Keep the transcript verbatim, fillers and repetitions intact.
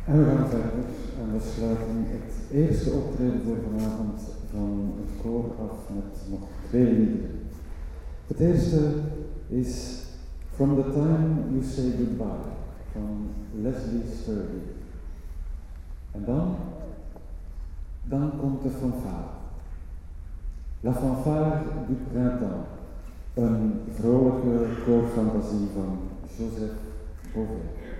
En we gaan verder en we sluiten het eerste optreden voor vanavond van het koor af met nog twee liederen. Het eerste is From the Time You Say Goodbye van Leslie Sturdy. En dan, dan komt de fanfare. La fanfare du printemps, een vrolijke koorfantasie van Joseph Beauvais.